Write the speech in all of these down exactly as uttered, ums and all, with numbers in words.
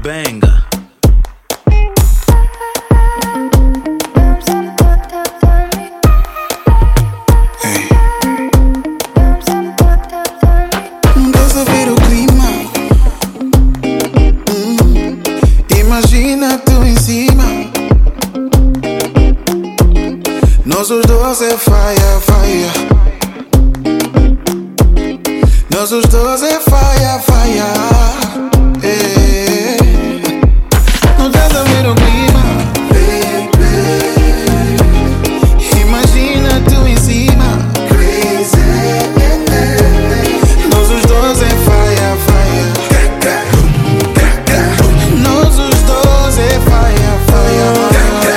benga. Nós os dois é faia, faia. Nós os dois é faia, faia. É. Não estás a ver o clima, baby. Imagina tu em cima, crazy. Nós os dois é faia, faia. Nós os dois é faia, faia.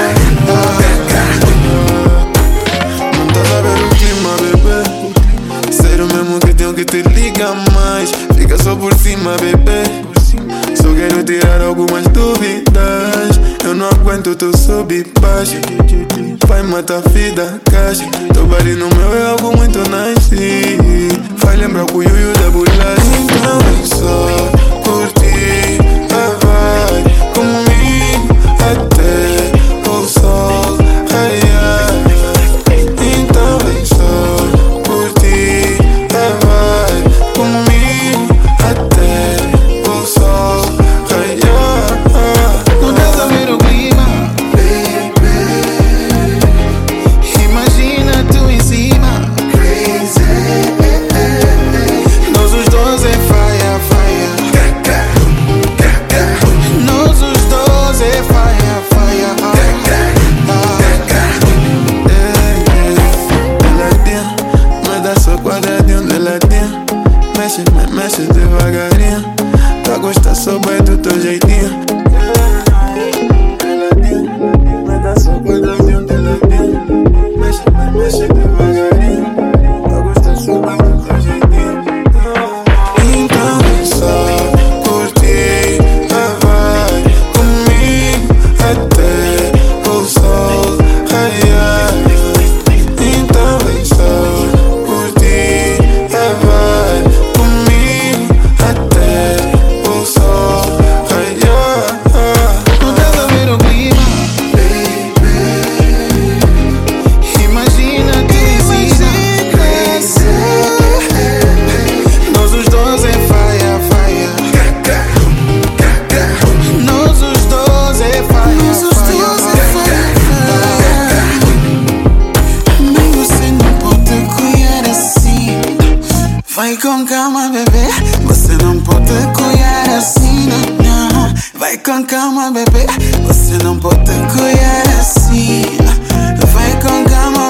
Que te liga mais, fica só por cima, bebê. Só quero tirar algumas dúvidas. Eu não aguento o teu sobe e baixo. Vai matar a vida, caixa. Teu body no meu é algo muito nice. Vai lembrar o Yuyu da bolacha. Então vem só curtir a vibe comigo até o sol raiar. Então vem só curtir a vibe comigo até o sol raiar. Não estás a ver o clima, baby. Imagina tu em cima, crazy. Nós os dois é faia, faia. Nós os dois é faia, faia. Deladinho, me dá só quadradinho de ladinho. Mexe, me mexe devagarinho. Tá gostar só bem do teu jeitinho. Me dá só quadradinho de ladinho. Mexe, me mexe devagarinho. Tá gostar só bem do teu jeitinho. Então vem só curtir a vibe comigo até o sol raiar. Então vem só curtir a vibe comigo até o sol raiar. Não estás a ver o clima, baby. Imagina tu em cima, crazy. Nós os dois é faia, faia. Nós os dois é faia, faia. Mas você não pode cuidar assim. Vai com calma, bebê. Você não pode cuidar assim, não, não. Vai com calma, bebê. Você não pode cuidar assim. Vai com calma,